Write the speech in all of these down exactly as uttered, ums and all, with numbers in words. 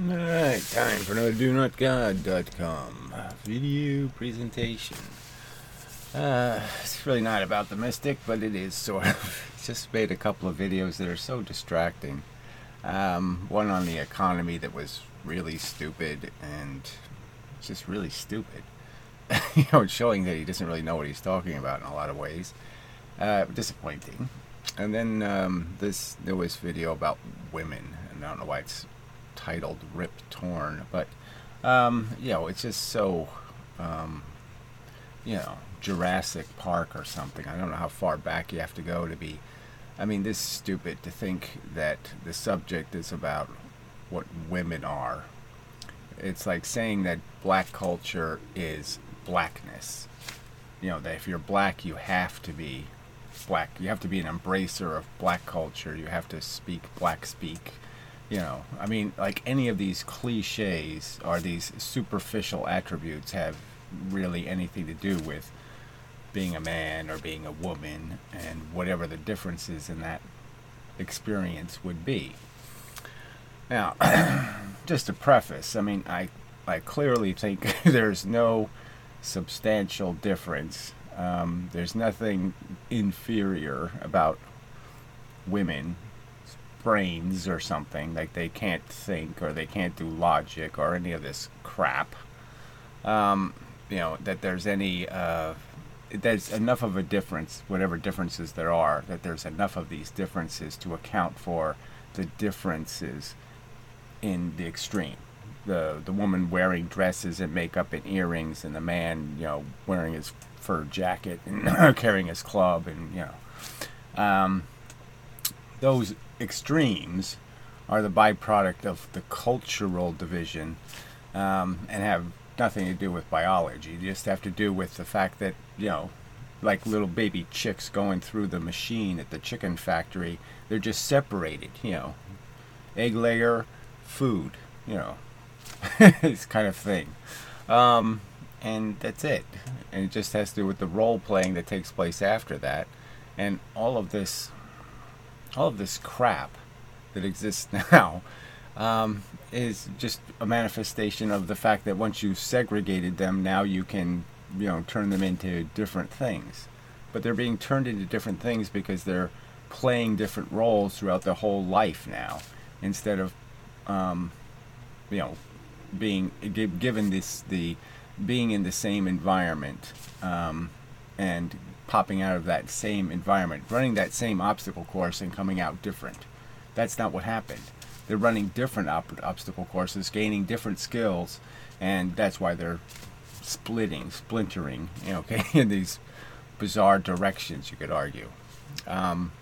Alright, time for another do not god dot com video presentation. Uh, it's really not about the mystic, but it is sort of. Just made a couple of videos that are so distracting. Um, one on the economy that was really stupid and just really stupid. you know, showing that he doesn't really know what he's talking about in a lot of ways. Uh, disappointing. And then um, this newest video about women, and I don't know why it's titled Rip Torn, but um, you know, it's just so um, you know, Jurassic Park or something. I don't know how far back you have to go to be. I mean, this is stupid to think that the subject is about what women are. It's like saying that black culture is blackness. You know, that if you're black, you have to be black. You have to be an embracer of black culture. You have to speak black speak. You know, I mean, like any of these cliches or these superficial attributes have really anything to do with being a man or being a woman and whatever the differences in that experience would be. Now, just to preface, I mean, I, I clearly think there's no substantial difference. Um, there's nothing inferior about women brains or something, like they can't think or they can't do logic or any of this crap. Um, you know, that there's any uh, there's enough of a difference, whatever differences there are, that there's enough of these differences to account for the differences in the extreme. The the woman wearing dresses and makeup and earrings, and the man, you know, wearing his fur jacket and carrying his club, and you know, um, those extremes are the byproduct of the cultural division, um, and have nothing to do with biology. You just have to do with the fact that, you know, like little baby chicks going through the machine at the chicken factory, they're just separated, you know, egg layer, food, you know, this kind of thing. Um, and that's it. And it just has to do with the role playing that takes place after that. And all of this all of this crap that exists now um, is just a manifestation of the fact that once you've segregated them, now you can, you know, turn them into different things. But they're being turned into different things because they're playing different roles throughout their whole life now, instead of, um, you know, being given this the being in the same environment um, and popping out of that same environment, running that same obstacle course and coming out different. That's not what happened. They're running different op- obstacle courses, gaining different skills, and that's why they're splitting, splintering, you know, okay, in these bizarre directions, you could argue. Um,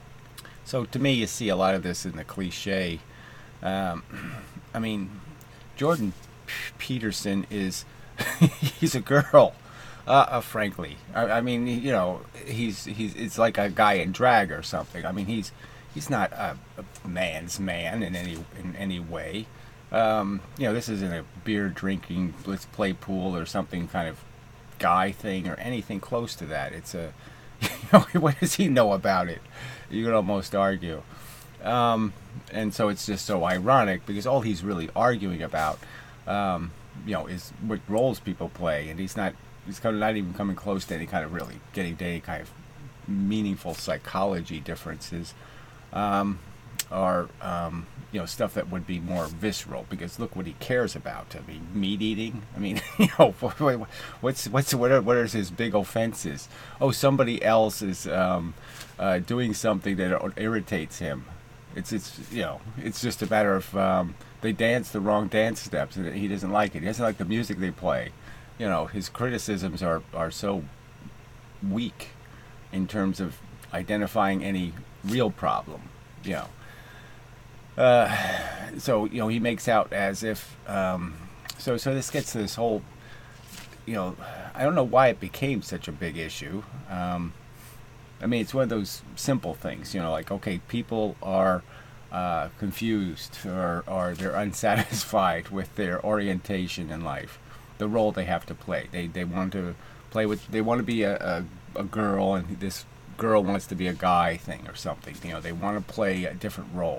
so to me, you see a lot of this in the cliche. Um, I mean, Jordan P- Peterson is, he's a girl. Uh, uh, frankly, I, I mean, you know, he's he's it's like a guy in drag or something. I mean, he's he's not a, a man's man in any in any way. Um, you know, this isn't a beer drinking, let's play pool or something kind of guy thing or anything close to that. It's a, you know, what does he know about it? You could almost argue, um, and so it's just so ironic because all he's really arguing about, um, you know, is what roles people play, and he's not. He's kind of not even coming close to any kind of really getting to any kind of meaningful psychology differences, um, or um, you know, stuff that would be more visceral. Because look what he cares about. I mean, meat eating. I mean, you know, what's what's what are, what are his big offenses? Oh, somebody else is um, uh, doing something that irritates him. It's it's you know, it's just a matter of um, they dance the wrong dance steps and he doesn't like it. He doesn't like the music they play. You know, his criticisms are, are so weak in terms of identifying any real problem, you know. Uh, so, you know, he makes out as if, um, so, so this gets to this whole, you know, I don't know why it became such a big issue. Um, I mean, it's one of those simple things, you know, like, okay, people are uh, confused or, or they're unsatisfied with their orientation in life. The role they have to play. They they want to play with. They want to be a, a, a girl, and this girl wants to be a guy thing or something. You know, they want to play a different role.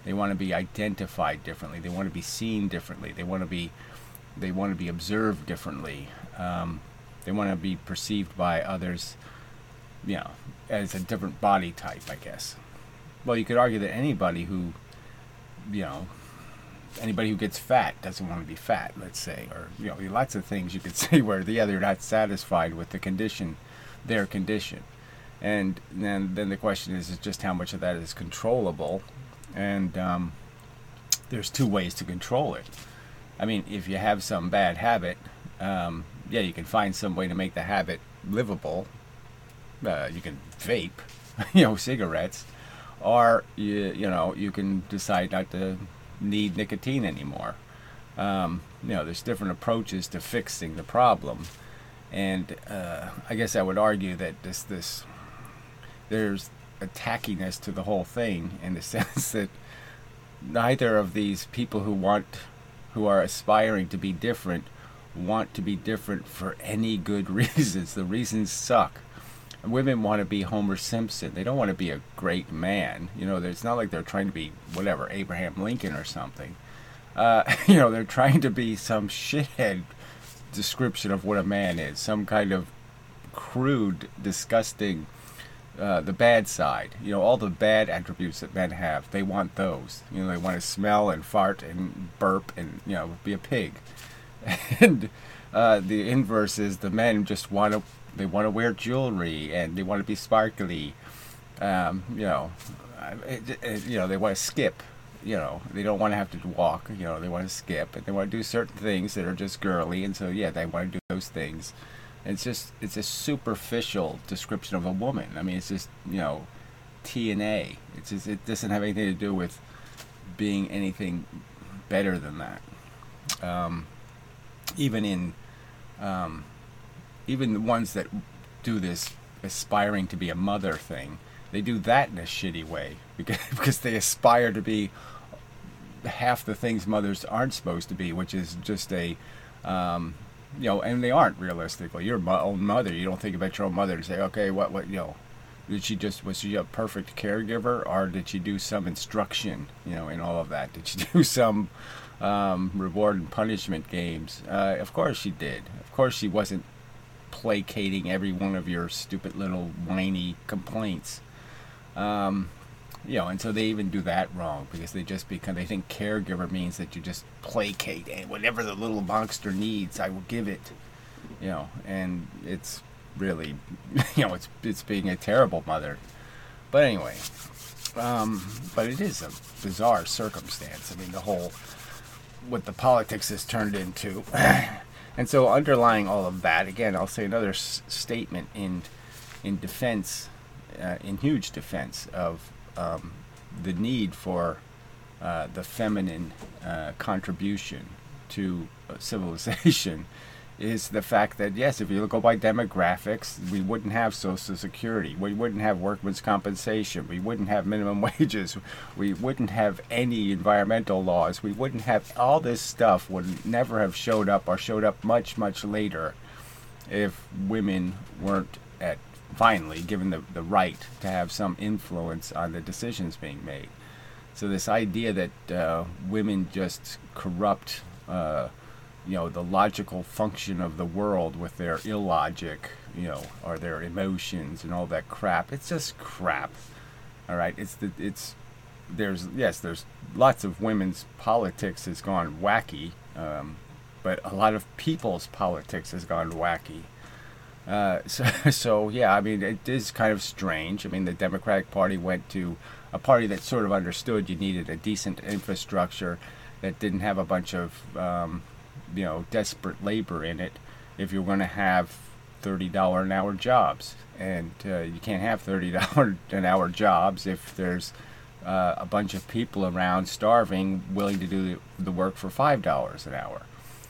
They want to be identified differently. They want to be seen differently. They want to be they want to be observed differently. Um, they want to be perceived by others, you know, as a different body type, I guess. Well, you could argue that anybody who, you know, anybody who gets fat doesn't want to be fat, let's say, or, you know, lots of things you could say where, yeah, they're not satisfied with the condition, their condition. And then, then the question is, is just how much of that is controllable. And um, there's two ways to control it. I mean, if you have some bad habit, um, yeah, you can find some way to make the habit livable. Uh, you can vape, you know, cigarettes, or you, you know, you can decide not to need nicotine anymore. Um, you know, there's different approaches to fixing the problem, and uh, I guess I would argue that this this there's a tackiness to the whole thing in the sense that neither of these people who want who are aspiring to be different want to be different for any good reasons. The reasons suck. Women want to be Homer Simpson. They don't want to be a great man. You know, it's not like they're trying to be whatever, Abraham Lincoln or something. Uh, you know, they're trying to be some shithead description of what a man is. Some kind of crude, disgusting, uh, the bad side. You know, all the bad attributes that men have. They want those. You know, they want to smell and fart and burp and, you know, be a pig. And uh, the inverse is the men just want to They want to wear jewelry and they want to be sparkly. Um, you know, it, it, you know, they want to skip. You know, they don't want to have to walk. You know, they want to skip and they want to do certain things that are just girly. And so, yeah, they want to do those things. And it's just, it's a superficial description of a woman. I mean, it's just, you know, T and A. It's just, it doesn't have anything to do with being anything better than that. Um, even in, um, even the ones that do this aspiring to be a mother thing, they do that in a shitty way because because they aspire to be half the things mothers aren't supposed to be, which is just a, um, you know, and they aren't realistically. Your mo- own mother, you don't think about your own mother and say, okay, what, what, you know, did she just, was she a perfect caregiver, or did she do some instruction, you know, in all of that? Did she do some um, reward and punishment games? Uh, of course she did. Of course she wasn't placating every one of your stupid little whiny complaints. Um, you know, and so they even do that wrong because they just become, they think caregiver means that you just placate and whatever the little monster needs, I will give it. You know, and it's really, you know, it's it's being a terrible mother. But anyway, um, but it is a bizarre circumstance. I mean, the whole, what the politics has turned into. And so underlying all of that, again, I'll say another s- statement in in defense, uh, in huge defense of um, the need for uh, the feminine uh, contribution to uh, civilization is the fact that, yes, if you go by demographics, we wouldn't have Social Security, we wouldn't have workmen's compensation, we wouldn't have minimum wages, we wouldn't have any environmental laws, we wouldn't have all this stuff would never have showed up or showed up much, much later if women weren't at finally given the, the right to have some influence on the decisions being made. So this idea that uh, women just corrupt uh, you know, the logical function of the world with their illogic, you know, or their emotions and all that crap. It's just crap. All right. It's the, it's, there's, yes, there's lots of women's politics has gone wacky. Um, but a lot of people's politics has gone wacky. Uh, so, so yeah, I mean, it is kind of strange. I mean, the Democratic Party went to a party that sort of understood you needed a decent infrastructure that didn't have a bunch of, um, you know, desperate labor in it if you're going to have thirty dollars an hour jobs. And uh, you can't have thirty dollars an hour jobs if there's uh, a bunch of people around starving willing to do the work for five dollars an hour.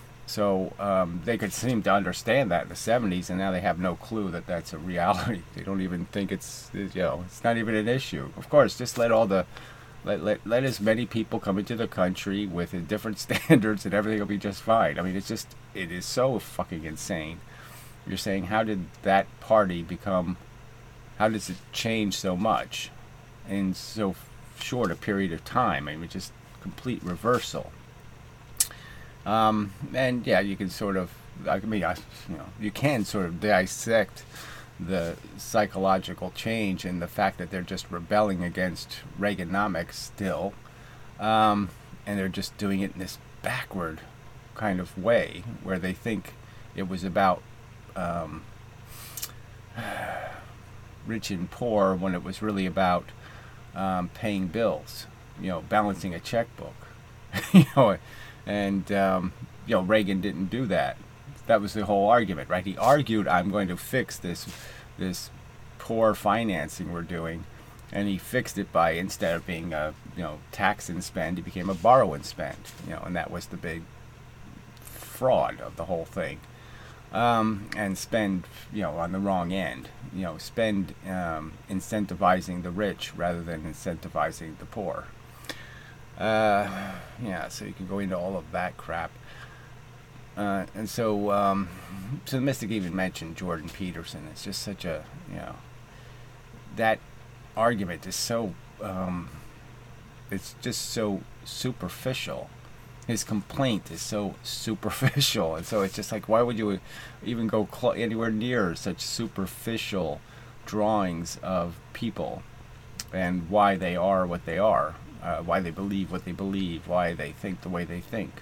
So um, they could seem to understand that in the seventies, and now they have no clue that that's a reality. They don't even think it's, you know, it's not even an issue. Of course, just let all the Let, let let as many people come into the country with different standards and everything will be just fine. I mean, it's just, it is so fucking insane. You're saying, how did that party become, how does it change so much in so short a period of time. I mean, just complete reversal. Um, and yeah, you can sort of, I mean, I, you know, you can sort of dissect the psychological change and the fact that they're just rebelling against Reaganomics still, um, and they're just doing it in this backward kind of way where they think it was about um, rich and poor when it was really about um, paying bills, you know, balancing a checkbook, you know, and um, you know, Reagan didn't do that. That was the whole argument, right? He argued, I'm going to fix this this poor financing we're doing, and he fixed it by, instead of being a, you know, tax and spend, he became a borrow and spend, you know, and that was the big fraud of the whole thing. Um, and spend, you know, on the wrong end, you know, spend um, incentivizing the rich rather than incentivizing the poor. Uh, yeah, so you can go into all of that crap. Uh, and so, um, so the Mystic even mentioned Jordan Peterson. It's just such a, you know, that argument is so, um, it's just so superficial. His complaint is so superficial, and so it's just like, why would you even go cl- anywhere near such superficial drawings of people and why they are what they are, uh, why they believe what they believe, why they think the way they think.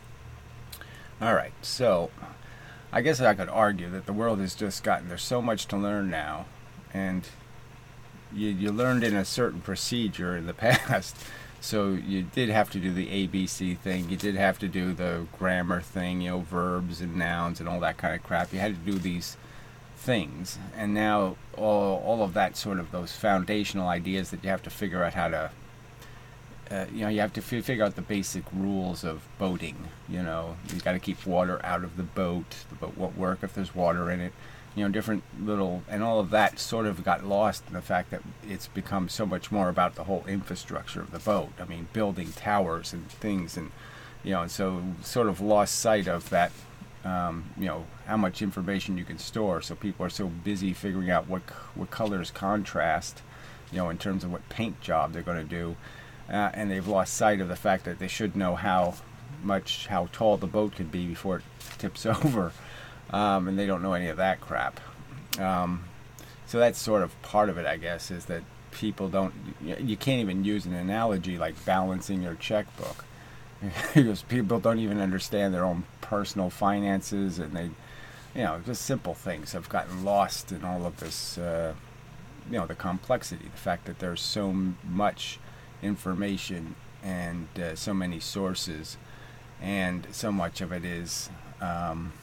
All right, so I guess I could argue that the world has just gotten, there's so much to learn now, and you, you learned in a certain procedure in the past. So you did have to do the A B C thing. You did have to do the grammar thing, you know, verbs and nouns and all that kind of crap. You had to do these things. And now all, all of that sort of, those foundational ideas that you have to figure out how to, uh, you know, you have to f- figure out the basic rules of boating. You know, you got to keep water out of the boat. The boat won't work if there's water in it. You know, different little, and all of that sort of got lost in the fact that it's become so much more about the whole infrastructure of the boat. I mean, building towers and things, and, you know, and so sort of lost sight of that, um, you know, how much information you can store. So people are so busy figuring out what what colors contrast, you know, in terms of what paint job they're going to do, uh, and they've lost sight of the fact that they should know how much, how tall the boat could be before it tips over. Um, and they don't know any of that crap. Um, so that's sort of part of it, I guess, is that people don't, you can't even use an analogy like balancing your checkbook. Because people don't even understand their own personal finances, and they, you know, just simple things have gotten lost in all of this, uh, you know, the complexity, the fact that there's so much information and uh, so many sources, and so much of it is, um,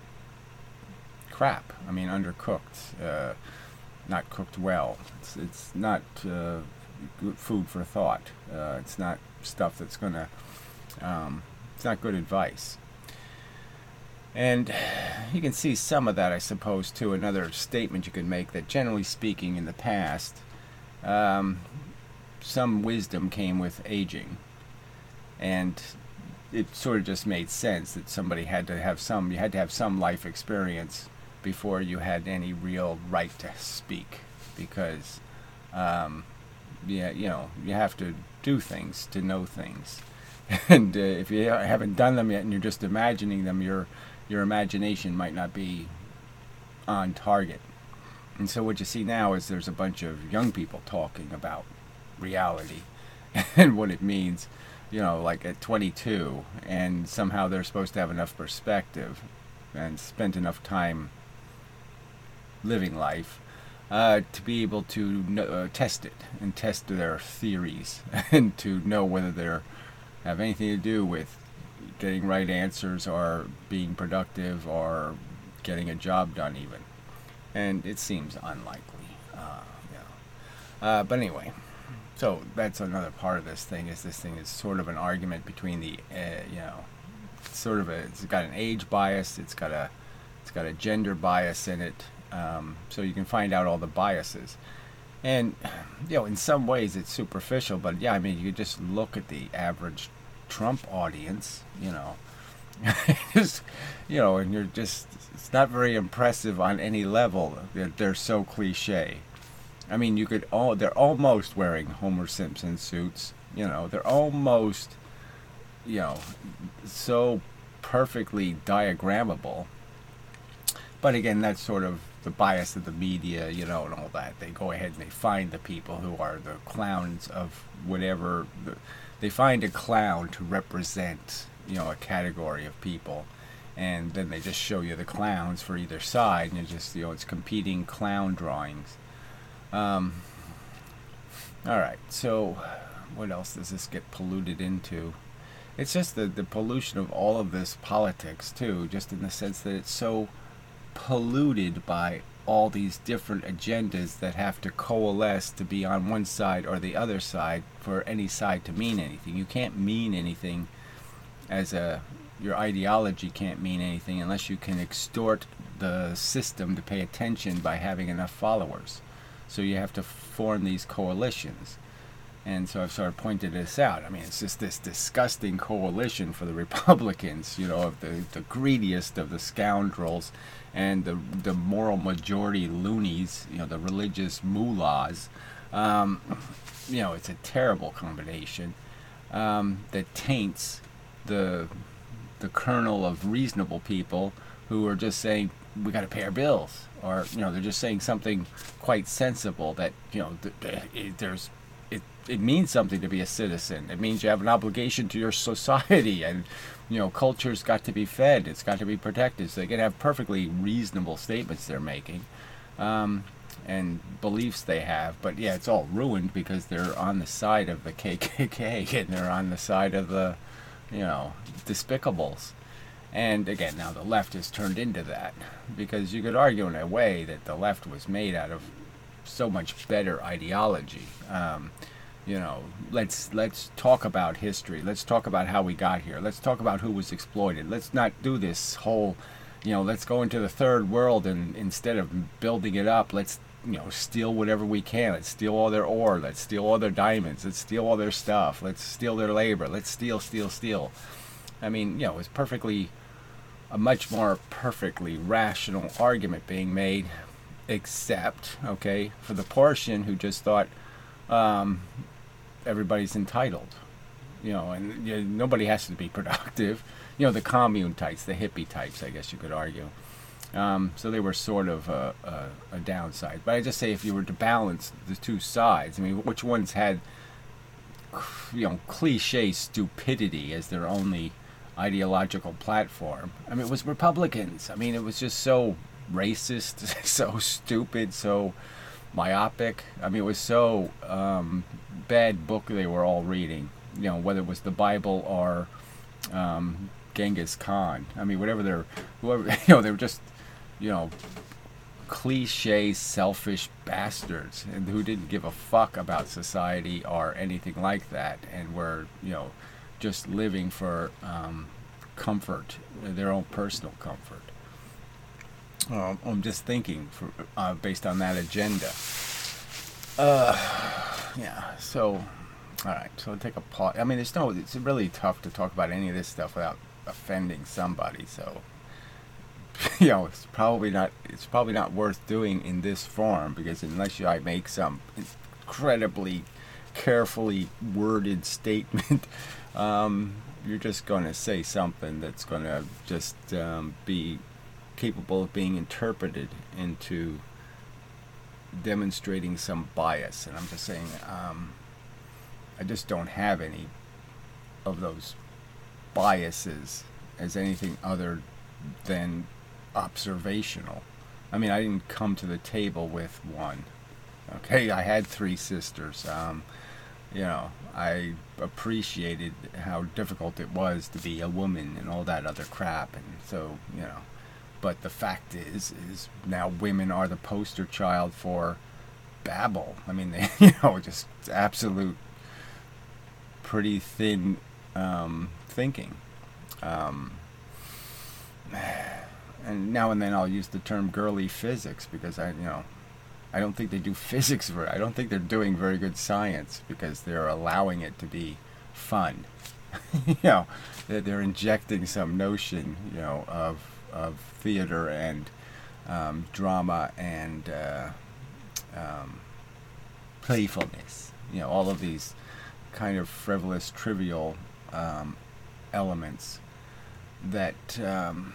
crap. I mean, undercooked, uh, not cooked well. It's, it's not uh, good food for thought. Uh, it's not stuff that's gonna. Um, it's not good advice. And you can see some of that, I suppose, too. Another statement you could make that, generally speaking, in the past, um, some wisdom came with aging, and it sort of just made sense that somebody had to have some. You had to have some life experience before you had any real right to speak, because um, yeah, you know, you have to do things to know things, and uh, if you haven't done them yet and you're just imagining them, your your imagination might not be on target. And so what you see now is there's a bunch of young people talking about reality and what it means, you know, like at twenty-two, and somehow they're supposed to have enough perspective and spent enough time living life uh, to be able to know, uh, test it and test their theories and to know whether they have anything to do with getting right answers or being productive or getting a job done even. And it seems unlikely. Uh, you know. uh, but anyway, so that's another part of this thing, is this thing is sort of an argument between the, uh, you know, sort of a, it's got an age bias, it's got a, it's got a gender bias in it. Um, so you can find out all the biases, and you know, in some ways it's superficial, but yeah, I mean, you just look at the average Trump audience, you know, just, you know, and you're just, it's not very impressive on any level. They're, they're so cliche, I mean, you could all, they're almost wearing Homer Simpson suits. You know, they're almost, you know, so perfectly diagrammable. But again, that's sort of the bias of the media, you know, and all that. They go ahead and they find the people who are the clowns of whatever. The, they find a clown to represent, you know, a category of people. And then they just show you the clowns for either side, and it just, you know, it's competing clown drawings. Um, all right, so what else does this get polluted into? It's just the, the pollution of all of this politics, too, just in the sense that it's so polluted by all these different agendas that have to coalesce to be on one side or the other side for any side to mean anything. You can't mean anything as a... Your ideology can't mean anything unless you can extort the system to pay attention by having enough followers. So you have to form these coalitions. And so I've sort of pointed this out. I mean, it's just this disgusting coalition for the Republicans, you know, of the, the greediest of the scoundrels and the, the moral majority loonies, you know, the religious mullahs. Um, you know, it's a terrible combination um, that taints the... the kernel of reasonable people who are just saying we got to pay our bills, or you know they're just saying something quite sensible that you know th- th- there's it it means something to be a citizen. It means you have an obligation to your society, and you know culture's got to be fed, it's got to be protected. So they can have perfectly reasonable statements they're making, um, and beliefs they have, but yeah, it's all ruined because they're on the side of the K K K and they're on the side of the you know, despicables. And again, now the left has turned into that, because you could argue in a way that the left was made out of so much better ideology. Um, you know, let's let's talk about history. Let's talk about how we got here. Let's talk about who was exploited. Let's not do this whole, you know, let's go into the third world and instead of building it up, let's you know, steal whatever we can. Let's steal all their ore. Let's steal all their diamonds. Let's steal all their stuff. Let's steal their labor. Let's steal, steal, steal. I mean, you know, it's perfectly, a much more perfectly rational argument being made, except, okay, for the portion who just thought um, everybody's entitled. You know, and you know, nobody has to be productive. You know, the commune types, the hippie types, I guess you could argue. Um, so they were sort of a, a, a downside. But I just say if you were to balance the two sides, I mean, which ones had, you know, cliche stupidity as their only ideological platform? I mean, it was Republicans. I mean, it was just so racist, so stupid, so myopic. I mean, it was so um, bad book they were all reading. You know, whether it was the Bible or um, Genghis Khan. I mean, whatever they're, whoever, you know, they were just, you know, cliche, selfish bastards, and who didn't give a fuck about society or anything like that, and were, you know, just living for um, comfort, their own personal comfort. Um, I'm just thinking, for, uh, based on that agenda. Uh, yeah. So, all right. So I'll take a pause. I mean, it's no. It's really tough to talk about any of this stuff without offending somebody. So, you know, it's probably not. It's probably not worth doing in this form, because unless you, I make some incredibly carefully worded statement, um, you're just going to say something that's going to just um, be capable of being interpreted into demonstrating some bias. And I'm just saying, um, I just don't have any of those biases as anything other than observational. I mean, I didn't come to the table with one. Okay, I had three sisters. Um, you know, I appreciated how difficult it was to be a woman and all that other crap. And so, you know, but the fact is, is now women are the poster child for babble. I mean, they, you know, just absolute pretty thin um, thinking. Um, and now and then I'll use the term girly physics, because I, you know, I don't think they do physics very, I don't think they're doing very good science, because they're allowing it to be fun. You know, they're, they're injecting some notion, you know, of of theater and um, drama and uh, um, playfulness. You know, all of these kind of frivolous, trivial um, elements that um,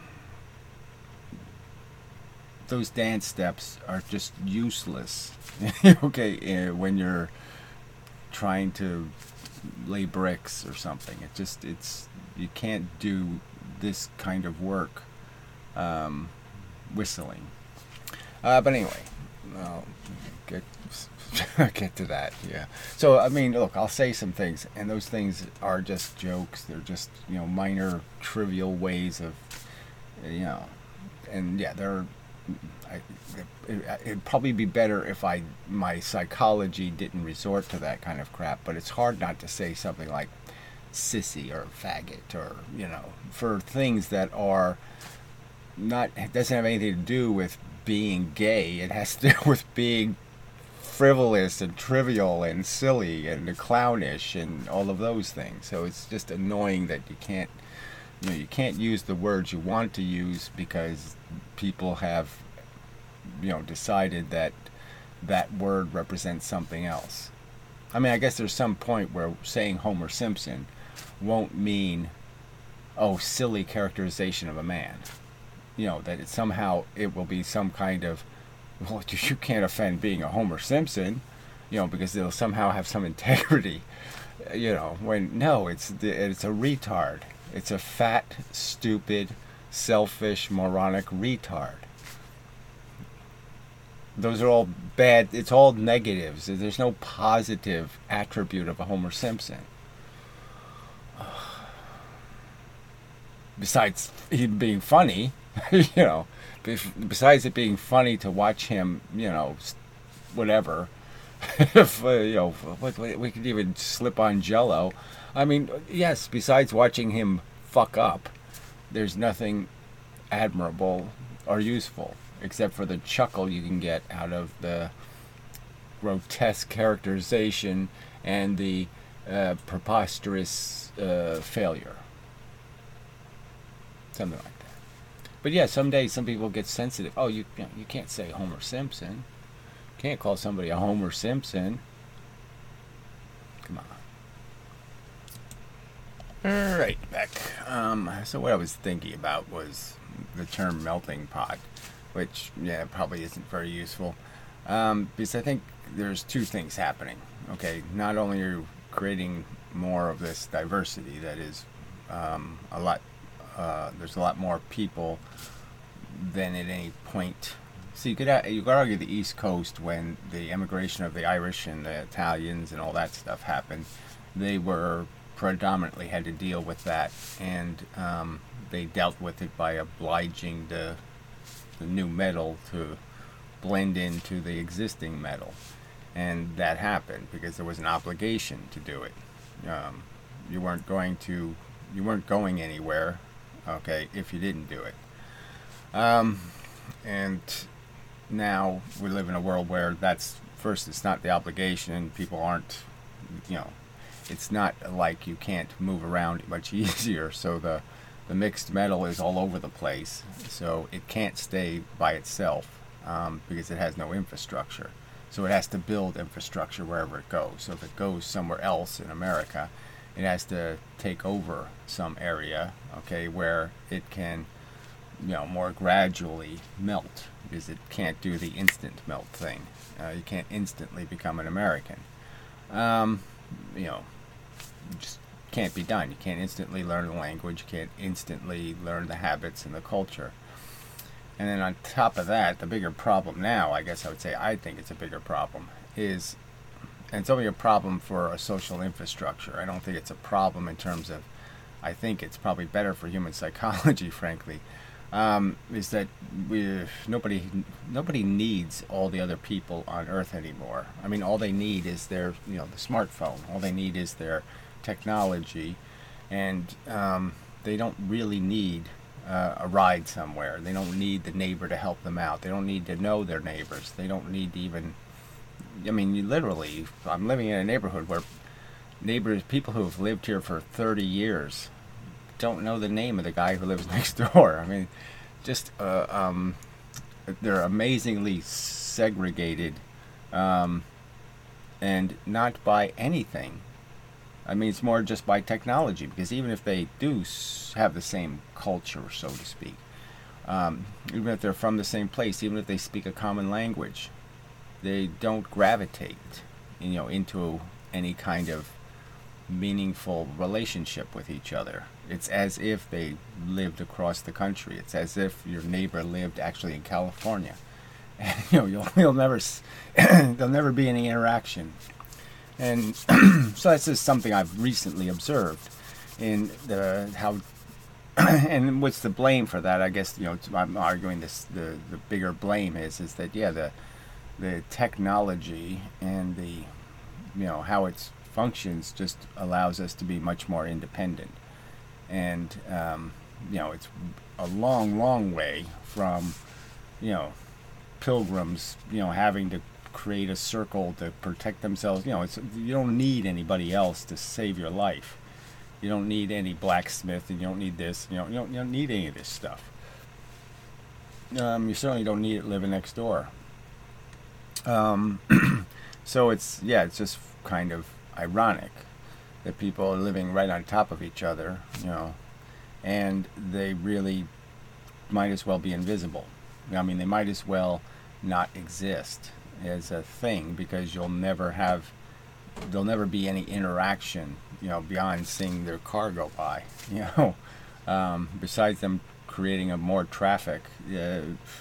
those dance steps are just useless. Okay, uh, when you're trying to lay bricks or something, it just it's you can't do this kind of work um, whistling. Uh, but anyway, I'll get get to that. Yeah. So I mean, look, I'll say some things, and those things are just jokes. They're just, you know, minor, trivial ways of, you know, and yeah, they're. I, it, it'd probably be better if I my psychology didn't resort to that kind of crap. But it's hard not to say something like sissy or faggot, or, you know, for things that are not. It doesn't have anything to do with being gay. It has to do with being frivolous and trivial and silly and clownish and all of those things. So it's just annoying that you can't, you know, you can't use the words you want to use because people have, you know, decided that that word represents something else. I mean, I guess there's some point where saying Homer Simpson won't mean, oh, silly characterization of a man. You know, that it somehow it will be some kind of, well, you can't offend being a Homer Simpson, you know, because they'll somehow have some integrity, you know, when, no, it's it's a retard. It's a fat, stupid, selfish, moronic retard. Those are all bad, it's all negatives. There's no positive attribute of a Homer Simpson. Besides him being funny, you know, besides it being funny to watch him, you know, whatever, if, uh, you know, what, we could even slip on Jell-O. I mean, yes, besides watching him fuck up, there's nothing admirable or useful, except for the chuckle you can get out of the grotesque characterization and the uh, preposterous uh, failure. Something like that. But yeah, someday some people get sensitive. Oh, you you, know, you can't say Homer Simpson. You can't call somebody a Homer Simpson. Come on. All right, back. Um, so what I was thinking about was the term melting pot, which, yeah, probably isn't very useful. Um, because I think there's two things happening. Okay, not only are you creating more of this diversity that is um, a lot, uh, there's a lot more people than at any point. So you could you could argue the East Coast, when the immigration of the Irish and the Italians and all that stuff happened, they were predominantly had to deal with that, and um, they dealt with it by obliging the the new metal to blend into the existing metal, and that happened because there was an obligation to do it. Um, you weren't going to you weren't going anywhere, okay, if you didn't do it. Um, and now we live in a world where that's, first, it's not the obligation. People aren't, you know, it's not like you can't move around much easier. So the, the mixed metal is all over the place. So it can't stay by itself um, because it has no infrastructure. So it has to build infrastructure wherever it goes. So if it goes somewhere else in America, it has to take over some area, okay, where it can, you know, more gradually melt, because it can't do the instant melt thing. Uh, you can't instantly become an American. Um, you know, it just can't be done. You can't instantly learn the language. You can't instantly learn the habits and the culture. And then on top of that, the bigger problem now, I guess I would say, I think it's a bigger problem, is, and it's only a problem for a social infrastructure. I don't think it's a problem in terms of, I think it's probably better for human psychology, frankly, um, is that we nobody nobody needs all the other people on Earth anymore. I mean, all they need is their, you know, the smartphone. All they need is their technology, and um, they don't really need uh, a ride somewhere. They don't need the neighbor to help them out. They don't need to know their neighbors. They don't need to even, I mean, you literally, I'm living in a neighborhood where neighbors, people who have lived here for thirty years, don't know the name of the guy who lives next door. I mean, just, uh, um, they're amazingly segregated um, and not by anything. I mean, it's more just by technology, because even if they do have the same culture, so to speak, um, even if they're from the same place, even if they speak a common language, they don't gravitate, you know, into any kind of meaningful relationship with each other. It's as if they lived across the country. It's as if your neighbor lived actually in California. And, you know, you'll, you'll never, there'll never be any interaction. And so that's just something I've recently observed in the how, and what's the blame for that? I guess, you know, I'm arguing this. The the bigger blame is is that yeah, the the technology and the, you know, how it functions just allows us to be much more independent, and um, you know, it's a long, long way from, you know, pilgrims, you know, having to create a circle to protect themselves. You know, it's, you don't need anybody else to save your life. You don't need any blacksmith, and you don't need this. You know, you don't, you don't need any of this stuff. Um, you certainly don't need it living next door. Um, so it's, yeah, it's just kind of ironic that people are living right on top of each other, you know, and they really might as well be invisible. I mean, they might as well not exist as a thing, because you'll never have, there'll never be any interaction, you know, beyond seeing their car go by, you know. Um, besides them creating a more traffic, uh,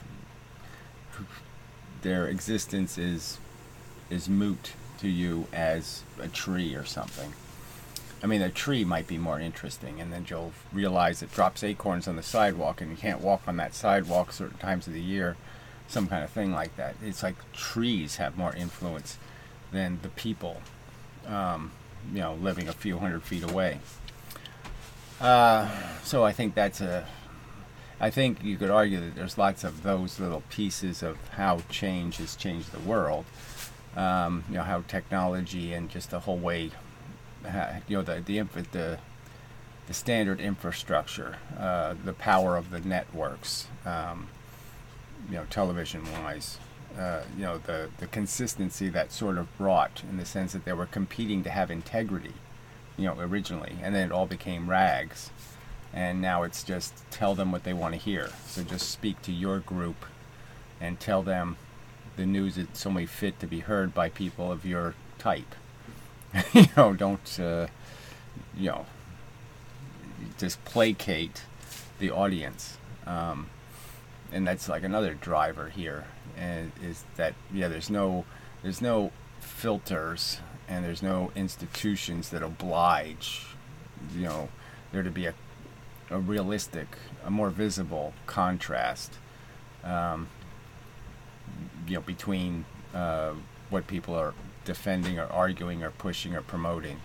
their existence is is moot to you as a tree or something. I mean, a tree might be more interesting, and then you'll realize it drops acorns on the sidewalk, and you can't walk on that sidewalk certain times of the year, some kind of thing like that. It's like trees have more influence than the people, um, you know, living a few hundred feet away. Uh, so I think that's a, I think you could argue that there's lots of those little pieces of how change has changed the world. Um, you know, how technology and just the whole way, you know, the the the, the standard infrastructure, uh, the power of the networks, um, you know, television-wise, uh, you know, the the consistency that sort of brought, in the sense that they were competing to have integrity, you know, originally, and then it all became rags, and now it's just tell them what they want to hear. So just speak to your group and tell them the news that's only fit to be heard by people of your type. You know, don't, uh, you know, just placate the audience. Um, and that's like another driver here, and is that, yeah, there's no, there's no filters, and there's no institutions that oblige, you know, there to be a, a realistic, a more visible contrast, um, you know, between uh, what people are defending or arguing or pushing or promoting.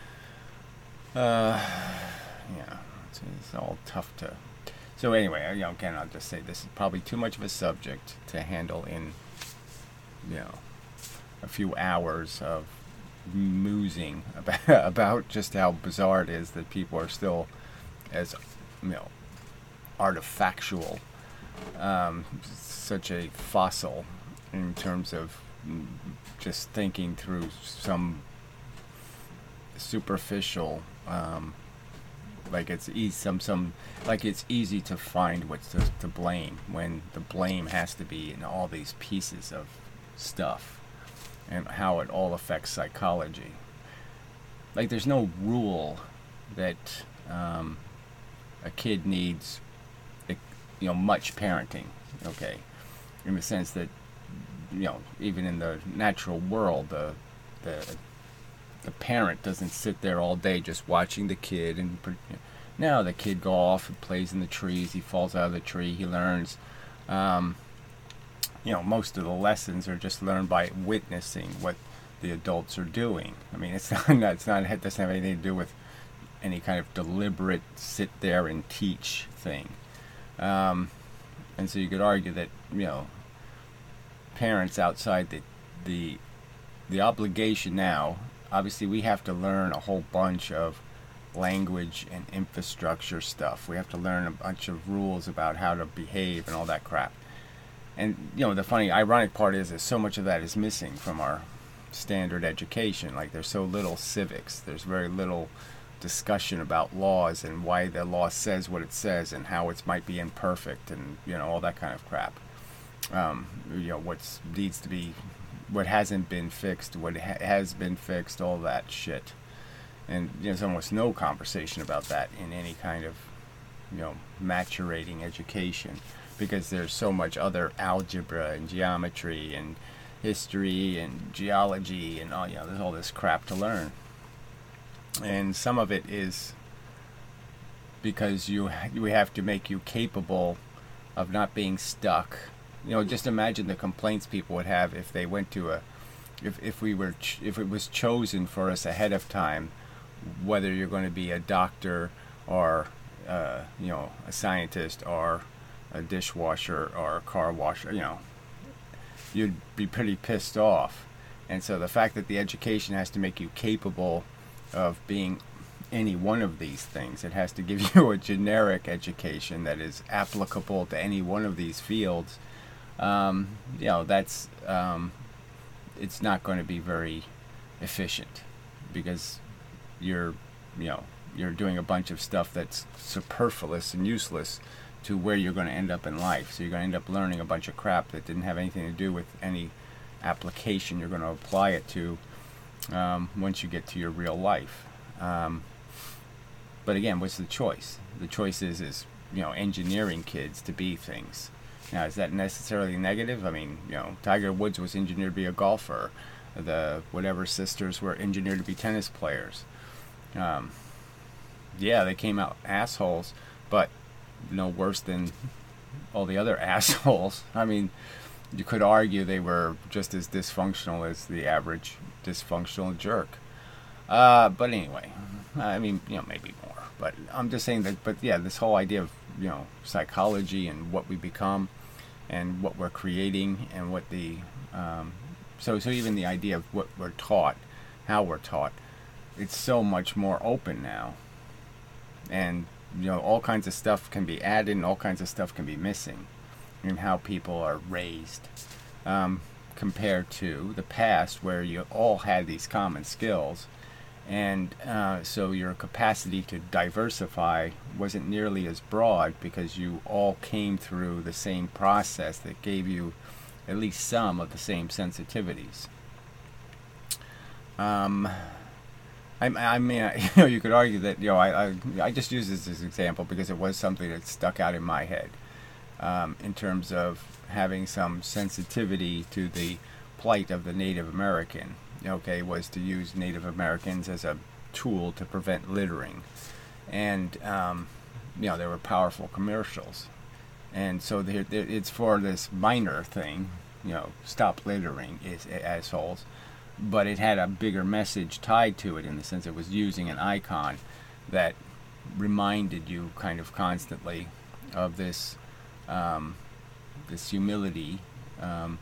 Uh, yeah, it's, it's all tough to. So anyway, you know, again, I'll just say this is probably too much of a subject to handle in, you know, a few hours of musing about about just how bizarre it is that people are still as, you know, artifactual, um, such a fossil in terms of just thinking through some superficial, um, like it's easy, some some like it's easy to find what's to, to blame, when the blame has to be in all these pieces of stuff and how it all affects psychology. Like there's no rule that um, a kid needs, you know, much parenting. Okay, in the sense that, you know, even in the natural world, the the the parent doesn't sit there all day just watching the kid, and you know, now the kid go off and plays in the trees, he falls out of the tree, he learns. Um, you know, most of the lessons are just learned by witnessing what the adults are doing. I mean, it's not, it's not, it doesn't have anything to do with any kind of deliberate sit there and teach thing. Um, and so you could argue that, you know, parents outside the the the obligation now, obviously we have to learn a whole bunch of language and infrastructure stuff. We have to learn a bunch of rules about how to behave and all that crap. And you know, the funny ironic part is that so much of that is missing from our standard education. Like, there's so little civics. There's very little discussion about laws and why the law says what it says and how it might be imperfect and, you know, all that kind of crap. Um, you know, what needs to be, what hasn't been fixed, what ha- has been fixed, all that shit. And you know, there's almost no conversation about that in any kind of, you know, maturating education, because there's so much other algebra and geometry and history and geology and all, you know, there's all this crap to learn. And some of it is because you we have to make you capable of not being stuck. You know, just imagine the complaints people would have if they went to a, if if we were ch- if it was chosen for us ahead of time, whether you're going to be a doctor or uh, you know, a scientist or a dishwasher or a car washer. You know, you'd be pretty pissed off. And so the fact that the education has to make you capable of being any one of these things, it has to give you a generic education that is applicable to any one of these fields. Um, you know, that's um, it's not going to be very efficient, because you're, you know, you're doing a bunch of stuff that's superfluous and useless to where you're going to end up in life. So you're going to end up learning a bunch of crap that didn't have anything to do with any application you're going to apply it to um, once you get to your real life. Um, but again, what's the choice? The choice is, is, you know, engineering kids to be things. Now, is that necessarily negative? I mean, you know, Tiger Woods was engineered to be a golfer. The whatever sisters were engineered to be tennis players. Um, yeah, they came out assholes, but no worse than all the other assholes. I mean, you could argue they were just as dysfunctional as the average dysfunctional jerk. Uh, but anyway, I mean, you know, maybe more. But I'm just saying that, but yeah, this whole idea of, you know, psychology and what we become and what we're creating and what the, um, so, so even the idea of what we're taught, how we're taught, it's so much more open now. And, you know, all kinds of stuff can be added and all kinds of stuff can be missing in how people are raised, um, compared to the past where you all had these common skills. And uh, so your capacity to diversify wasn't nearly as broad, because you all came through the same process that gave you at least some of the same sensitivities. Um, I, I mean, you know, you could argue that, you know, I, I, I just use this as an example because it was something that stuck out in my head, um, in terms of having some sensitivity to the plight of the Native American. Okay, was to use Native Americans as a tool to prevent littering. And, um, you know, there were powerful commercials. And so there, there, it's for this minor thing, you know, stop littering, is assholes. But it had a bigger message tied to it, in the sense it was using an icon that reminded you kind of constantly of this, um, this humility, um,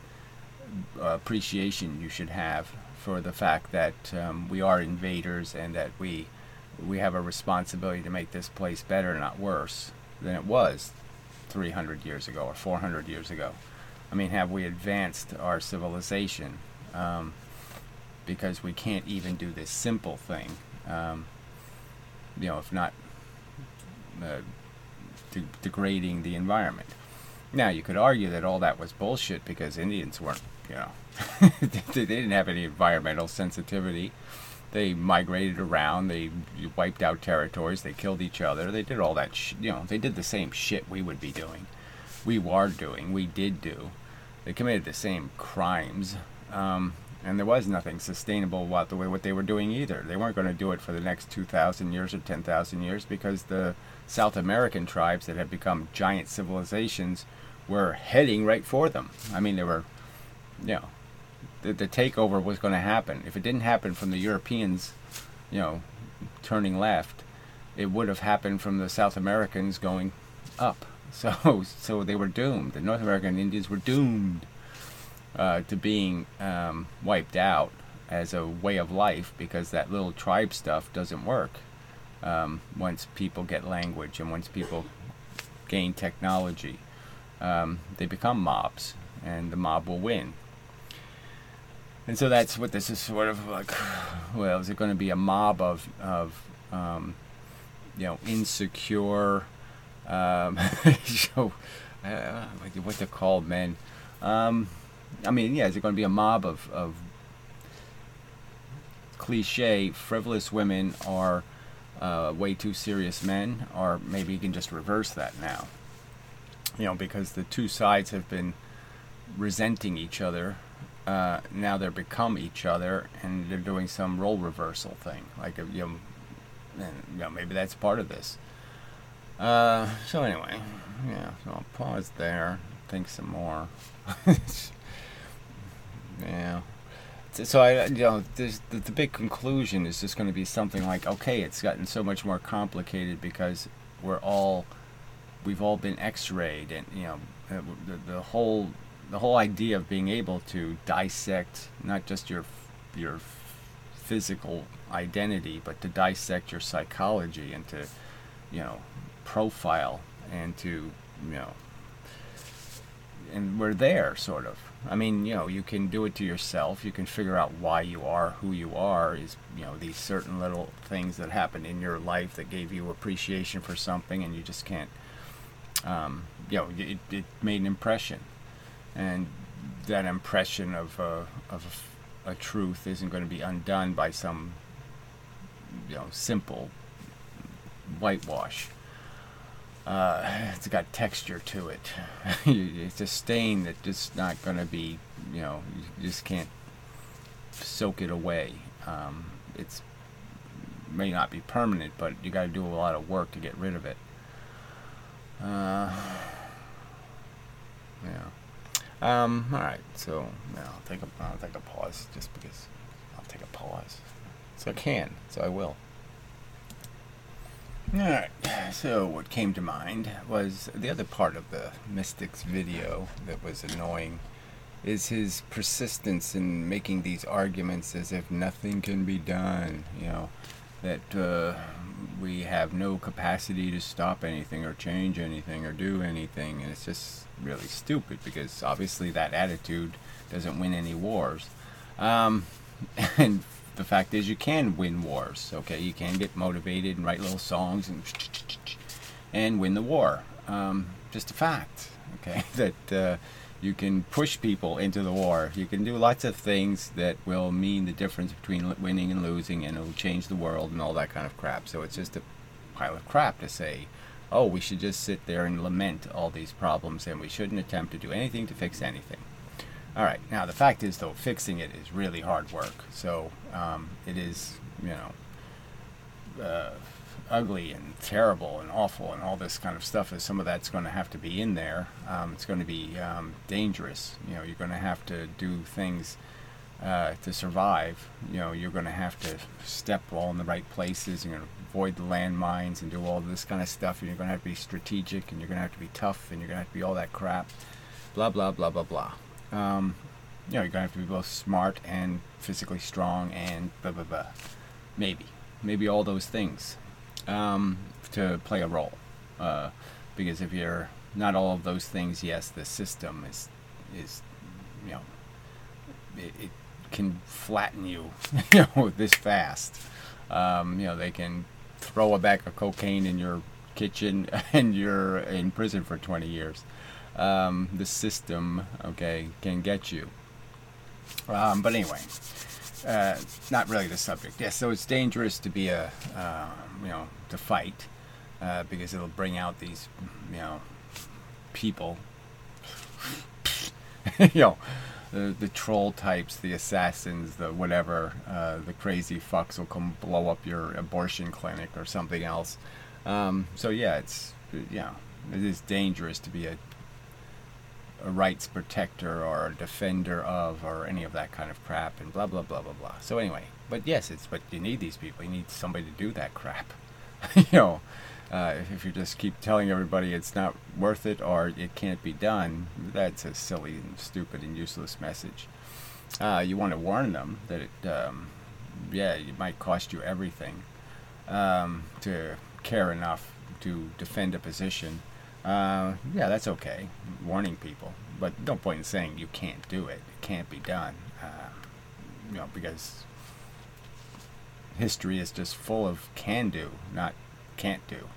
appreciation you should have for the fact that um, we are invaders, and that we we have a responsibility to make this place better, not worse, than it was three hundred years ago or four hundred years ago. I mean, have we advanced our civilization? Um, because we can't even do this simple thing, um, you know, if not uh, de- degrading the environment. Now, you could argue that all that was bullshit because Indians weren't, you know, they didn't have any environmental sensitivity. They migrated around, they wiped out territories, they killed each other, they did all that sh- you know, they did the same shit we would be doing. We were doing, we did do. They committed the same crimes, um, and there was nothing sustainable about the way what they were doing either. They weren't going to do it for the next two thousand years or ten thousand years, because the South American tribes that had become giant civilizations were heading right for them. I mean, they were, you know, the, the takeover was going to happen. If it didn't happen from the Europeans, you know, turning left, it would have happened from the South Americans going up. So, so they were doomed. The North American Indians were doomed uh, to being um, wiped out as a way of life, because that little tribe stuff doesn't work. Um, once people get language and once people gain technology, um, they become mobs, and the mob will win. And so that's what this is sort of like. Well, is it going to be a mob of of um, you know, insecure, um, so, uh, what they're called, men? Um, I mean, yeah, is it going to be a mob of of cliche frivolous women or uh, way too serious men, or maybe you can just reverse that now? You know, because the two sides have been resenting each other. Uh, now they're become each other, and they're doing some role reversal thing. Like, you know, and, you know, maybe that's part of this. Uh, so anyway, yeah. So I'll pause there, think some more. Yeah. So I, you know, there's, the, the big conclusion is just going to be something like, okay, it's gotten so much more complicated because we're all, we've all been X-rayed, and you know, the, the whole. The whole idea of being able to dissect not just your your physical identity, but to dissect your psychology and to, you know, profile and to, you know, and we're there, sort of. I mean, you know, you can do it to yourself. You can figure out why you are who you are. Is, you know, these certain little things that happened in your life that gave you appreciation for something, and you just can't, um, you know, it, it made an impression. And that impression of uh, of a truth isn't going to be undone by some, you know, simple whitewash. Uh, it's got texture to it. It's a stain that's just not going to be, you know, you just can't soak it away. Um, it's may not be permanent, but you got to do a lot of work to get rid of it. Uh, yeah. Um, alright, so yeah, I'll take a I'll take a pause just because I'll take a pause. So I can, so I will. Alright, so what came to mind was the other part of the Mystic's video that was annoying is his persistence in making these arguments as if nothing can be done, you know, that uh, we have no capacity to stop anything or change anything or do anything, and it's just really stupid because obviously that attitude doesn't win any wars. Um, and the fact is you can win wars, okay? You can get motivated and write little songs and and win the war. Um, just a fact, okay? That uh, you can push people into the war. You can do lots of things that will mean the difference between winning and losing, and it'll change the world and all that kind of crap. So it's just a pile of crap to say, oh, we should just sit there and lament all these problems and we shouldn't attempt to do anything to fix anything. Alright, now the fact is, though, fixing it is really hard work. So um, it is, you know, uh, ugly and terrible and awful and all this kind of stuff. Is some of that's going to have to be in there. Um, it's going to be um, dangerous. You know, you're going to have to do things uh, to survive. You know, you're going to have to step all in the right places. You're going to avoid the landmines and do all this kind of stuff. And you're going to have to be strategic, and you're going to have to be tough, and you're going to have to be all that crap. Blah, blah, blah, blah, blah. Um, you know, you're going to have to be both smart and physically strong and blah, blah, blah. Maybe. Maybe all those things. Um, to play a role, uh, because if you're not all of those things, yes, the system is, is, you know, it, it can flatten you, you know, this fast. Um, you know, they can throw a bag of cocaine in your kitchen and you're in prison for twenty years. Um, the system, okay, can get you. Um, but anyway. Uh, not really the subject. Yes, so it's dangerous to be a, uh, you know, to fight, uh, because it'll bring out these, you know, people, you know, the, the troll types, the assassins, the whatever, uh, the crazy fucks will come blow up your abortion clinic or something else. Um, so yeah, it's, you know, it is dangerous to be a a rights protector or a defender of, or any of that kind of crap, and blah blah blah blah blah. So anyway, but yes, it's but you need these people. You need somebody to do that crap. you know, uh, if you just keep telling everybody it's not worth it or it can't be done, that's a silly and stupid and useless message. Uh, you want to warn them that it, um, yeah, it might cost you everything um, to care enough to defend a position. Uh, yeah, that's okay, warning people, but no point in saying you can't do it, it can't be done. Uh, you know, because history is just full of can do, not can't do.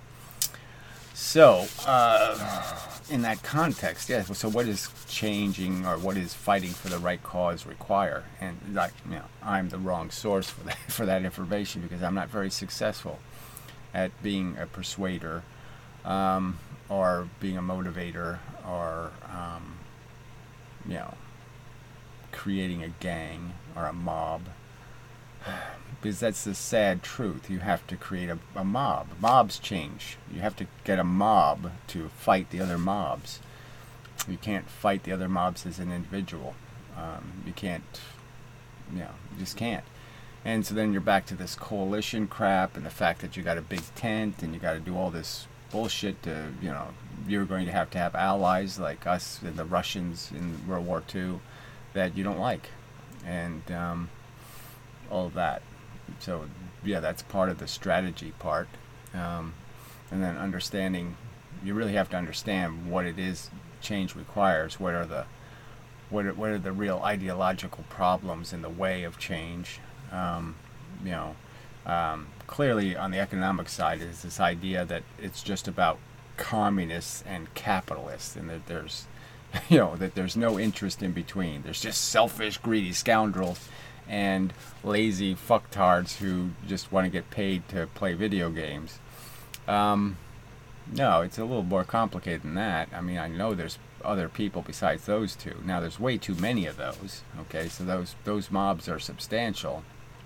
So, uh, in that context, yeah, so what is changing or what is fighting for the right cause require? And, like, you know, I'm the wrong source for that, for that information, because I'm not very successful at being a persuader, um, or being a motivator, or, um, you know, creating a gang or a mob. Because that's the sad truth. You have to create a, a mob. Mobs change. You have to get a mob to fight the other mobs. You can't fight the other mobs as an individual. Um, you can't, you know, you just can't. And so then you're back to this coalition crap and the fact that you got a big tent and you got to do all this bullshit to, you know, you're going to have to have allies like us and the Russians in World War Two that you don't like. And um, all of that. So, yeah, that's part of the strategy part. Um, and then understanding, you really have to understand what it is change requires. What are the what are, what are the real ideological problems in the way of change? Um, you know, um, clearly on the economic side is this idea that it's just about communists and capitalists, and that there's, you know, that there's no interest in between. There's just selfish, greedy scoundrels and lazy fucktards who just want to get paid to play video games. Um, no, it's a little more complicated than that. I mean, I know there's other people besides those two. Now, there's way too many of those, okay? So those, those mobs are substantial.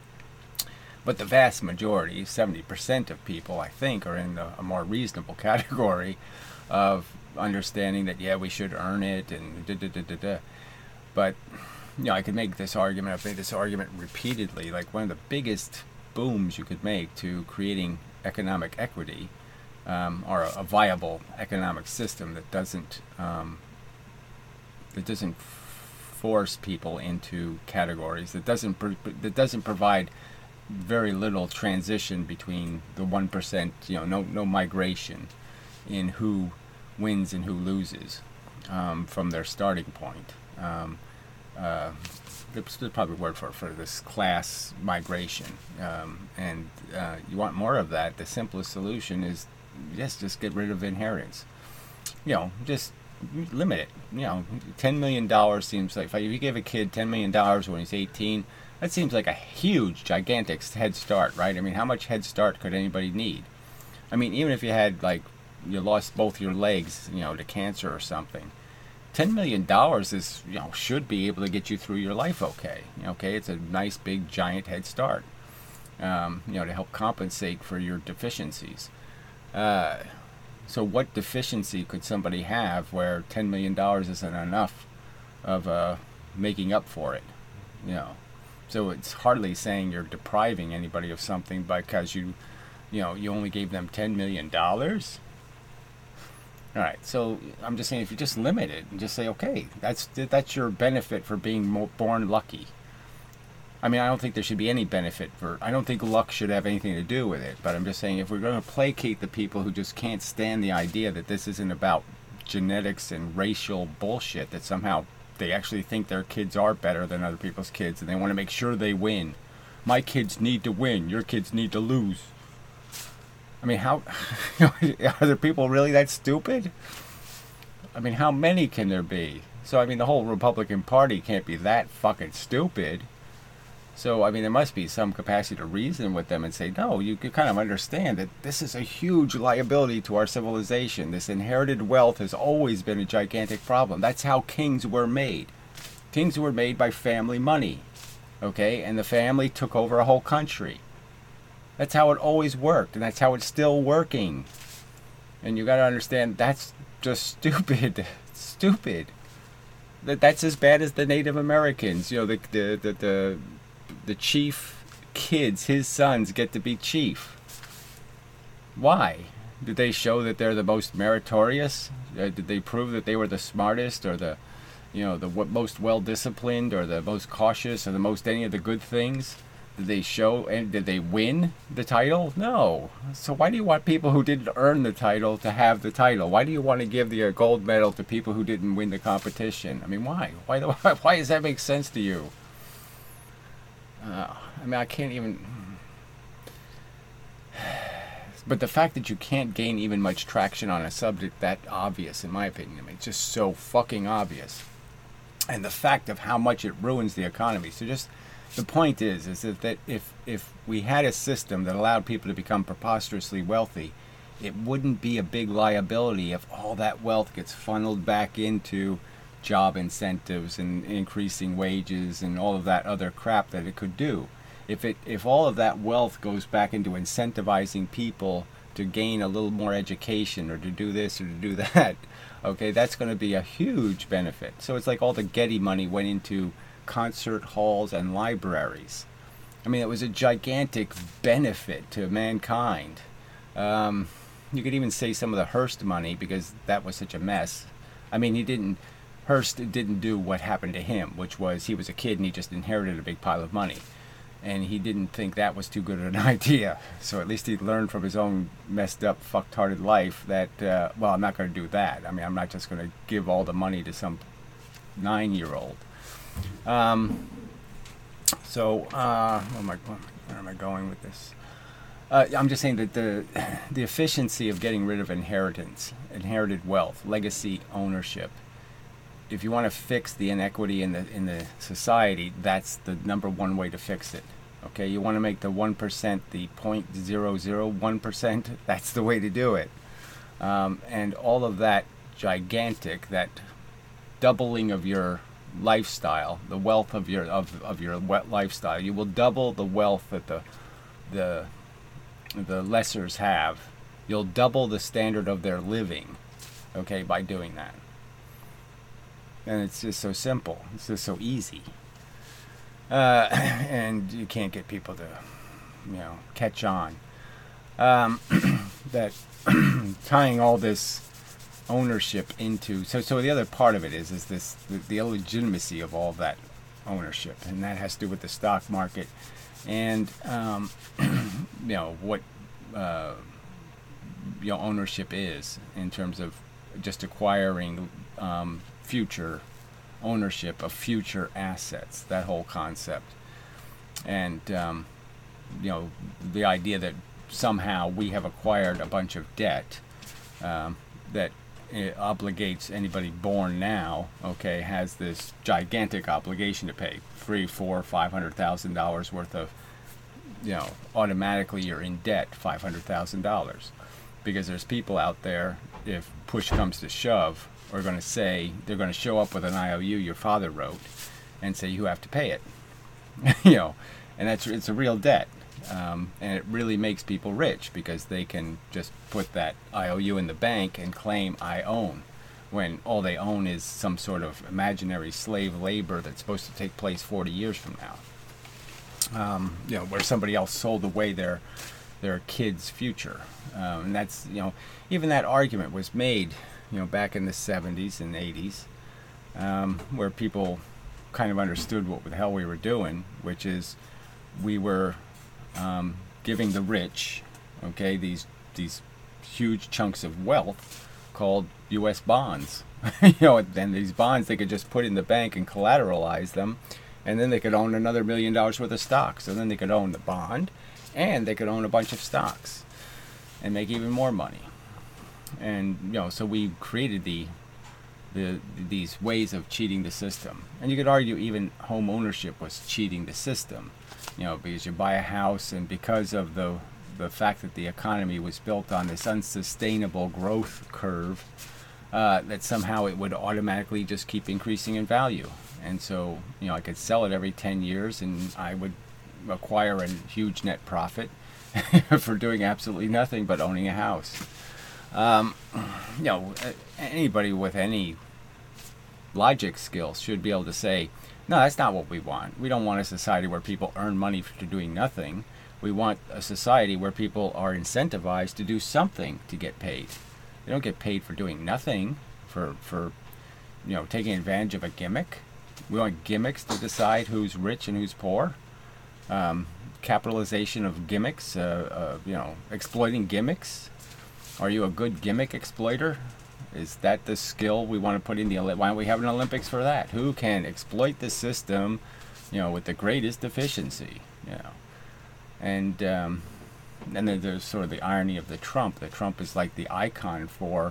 But the vast majority, seventy percent of people, I think, are in the, a more reasonable category of understanding that, yeah, we should earn it, and da-da-da-da-da. But, you know, I could make this argument, I've made this argument repeatedly, like one of the biggest booms you could make to creating economic equity, um, or a, a viable economic system that doesn't, um, that doesn't force people into categories, that doesn't, pro- that doesn't provide very little transition between the one percent, you know, no, no migration in who wins and who loses, um, from their starting point. Um, Uh, there's probably a word for for this class migration, um, and uh, you want more of that. The simplest solution is just just get rid of inheritance. You know, just limit it. You know, ten million dollars seems like, if you give a kid ten million dollars when he's eighteen, that seems like a huge, gigantic head start, right? I mean, how much head start could anybody need? I mean, even if you had, like, you lost both your legs, you know, to cancer or something, ten million dollars is, you know, should be able to get you through your life okay. Okay, it's a nice, big, giant head start, um, you know, to help compensate for your deficiencies. Uh, so what deficiency could somebody have where ten million dollars isn't enough of uh, making up for it, you know? So it's hardly saying you're depriving anybody of something because you, you know, you only gave them ten million dollars. All right, so I'm just saying, if you just limit it and just say, okay, that's that's your benefit for being mo- born lucky. I mean, I don't think there should be any benefit for, I don't think luck should have anything to do with it, but I'm just saying, if we're going to placate the people who just can't stand the idea that this isn't about genetics and racial bullshit, that somehow they actually think their kids are better than other people's kids, and they want to make sure they win. My kids need to win, your kids need to lose. I mean, how, are there people really that stupid? I mean, how many can there be? So, I mean, the whole Republican Party can't be that fucking stupid. So, I mean, there must be some capacity to reason with them and say, no, you can kind of understand that this is a huge liability to our civilization. This inherited wealth has always been a gigantic problem. That's how kings were made. Kings were made by family money, okay? And the family took over a whole country. That's how it always worked, and that's how it's still working. And you got to understand, that's just stupid. Stupid. That that's as bad as the Native Americans. You know, the the the the, the chief kids, his sons, get to be chief. Why? Did they show that they're the most meritorious? Uh, did they prove that they were the smartest, or the, you know, the w- most well-disciplined, or the most cautious, or the most any of the good things? Did they show, and did they win the title? No. So why do you want people who didn't earn the title to have the title? Why do you want to give the uh, gold medal to people who didn't win the competition? I mean, why? Why, why? Why does that make sense to you? uh, I mean, I can't even. But the fact that you can't gain even much traction on a subject that obvious, in my opinion, I mean, it's just so fucking obvious. And the fact of how much it ruins the economy. So just the point is, is that, that if if we had a system that allowed people to become preposterously wealthy, it wouldn't be a big liability if all that wealth gets funneled back into job incentives and increasing wages and all of that other crap that it could do. If it if all of that wealth goes back into incentivizing people to gain a little more education or to do this or to do that, okay, that's going to be a huge benefit. So it's like all the Getty money went into concert halls and libraries. I mean, it was a gigantic benefit to mankind. Um, you could even say some of the Hearst money, because that was such a mess. I mean, he didn't, Hearst didn't do what happened to him, which was he was a kid and he just inherited a big pile of money. And he didn't think that was too good an idea. So at least he learned from his own messed up, fucked-hearted life that, uh, well, I'm not going to do that. I mean, I'm not just going to give all the money to some nine-year-old. Um, so, uh, where am I, where am I going with this? Uh, I'm just saying that the the efficiency of getting rid of inheritance, inherited wealth, legacy ownership, if you want to fix the inequity in the in the society, that's the number one way to fix it. Okay, you want to make the one percent the zero point zero zero one percent, that's the way to do it. Um, and all of that gigantic, that doubling of your lifestyle, the wealth of your of, of your wet lifestyle, you will double the wealth that the the the lessers have. You'll double the standard of their living, okay, by doing that. And it's just so simple. It's just so easy. Uh, and you can't get people to, you know, catch on. Um, that tying all this ownership into... So so the other part of it is, is this the, the illegitimacy of all that ownership. And that has to do with the stock market. And, um, you know, what uh, you know, ownership is in terms of just acquiring... Um, future ownership of future assets, that whole concept. And um, you know, the idea that somehow we have acquired a bunch of debt um, that it obligates anybody born now, okay, has this gigantic obligation to pay three, four, five hundred thousand dollars worth of, you know, automatically you're in debt five hundred thousand dollars, because there's people out there, if push comes to shove, are going to say, they're going to show up with an I O U your father wrote and say you have to pay it. You know, and that's it's a real debt. Um, and it really makes people rich because they can just put that I O U in the bank and claim I own, when all they own is some sort of imaginary slave labor that's supposed to take place forty years from now. Um, you know, where somebody else sold away their their kid's future. Um, and that's, you know, even that argument was made, you know, back in the seventies and eighties, um, where people kind of understood what the hell we were doing, which is we were um, giving the rich, okay, these these huge chunks of wealth called U S bonds. You know, and these bonds they could just put in the bank and collateralize them, and then they could own another million dollars worth of stocks. So then they could own the bond, and they could own a bunch of stocks, and make even more money. And you know, so we created the, the these ways of cheating the system. And you could argue even home ownership was cheating the system, you know, because you buy a house, and because of the the fact that the economy was built on this unsustainable growth curve, uh, that somehow it would automatically just keep increasing in value. And so, you know, I could sell it every ten years, and I would acquire a huge net profit for doing absolutely nothing but owning a house. Um, you know, anybody with any logic skills should be able to say, no, that's not what we want. We don't want a society where people earn money for doing nothing. We want a society where people are incentivized to do something to get paid. They don't get paid for doing nothing, for, for you know, taking advantage of a gimmick. We want gimmicks to decide who's rich and who's poor. Um, capitalization of gimmicks, uh, uh, you know, exploiting gimmicks. Are you a good gimmick exploiter? Is that the skill we want to put in the Olympics? Why don't we have an Olympics for that? Who can exploit the system you know, with the greatest efficiency, you know. And um, then there's sort of the irony of the Trump. The Trump is like the icon for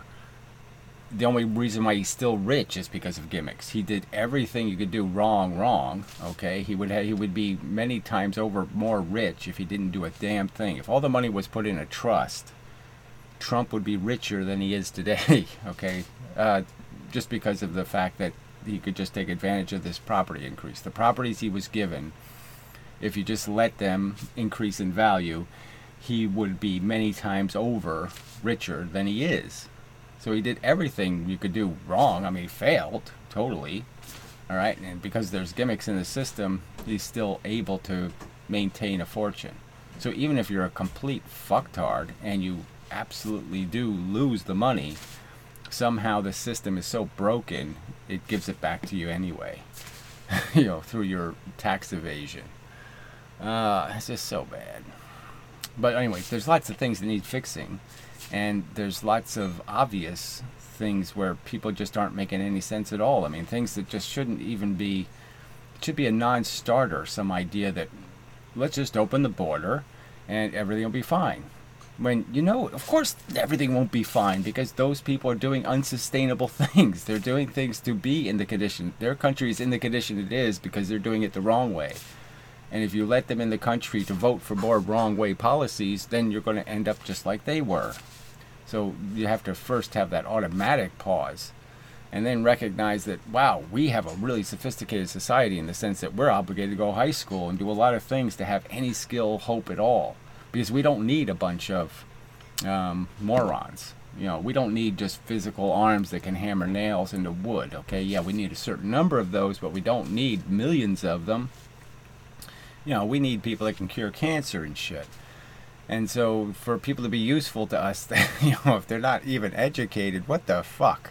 the only reason why he's still rich is because of gimmicks. He did everything you could do wrong, wrong. Okay, he would ha- he would be many times over more rich if he didn't do a damn thing. If all the money was put in a trust, Trump would be richer than he is today. Okay, uh, just because of the fact that he could just take advantage of this property increase. The properties he was given, if you just let them increase in value, he would be many times over richer than he is. So he did everything you could do wrong. I mean, he failed totally. All right, and because there's gimmicks in the system, he's still able to maintain a fortune. So even if you're a complete fucktard and you absolutely do lose the money, somehow the system is so broken, it gives it back to you anyway. You know, through your tax evasion. Uh, it's just so bad. But anyways, there's lots of things that need fixing. And there's lots of obvious things where people just aren't making any sense at all. I mean, things that just shouldn't even be, it should be a non-starter, some idea that let's just open the border and everything will be fine. When, you know, of course everything won't be fine because those people are doing unsustainable things. They're doing things to be in the condition. Their country is in the condition it is because they're doing it the wrong way. And if you let them in the country to vote for more wrong way policies, then you're going to end up just like they were. So you have to first have that automatic pause and then recognize that, wow, we have a really sophisticated society in the sense that we're obligated to go to high school and do a lot of things to have any skill, hope at all. Because we don't need a bunch of um, morons. You know, we don't need just physical arms that can hammer nails into wood, okay? Yeah, we need a certain number of those, but we don't need millions of them. You know, we need people that can cure cancer and shit. And so for people to be useful to us, you know, if they're not even educated, what the fuck?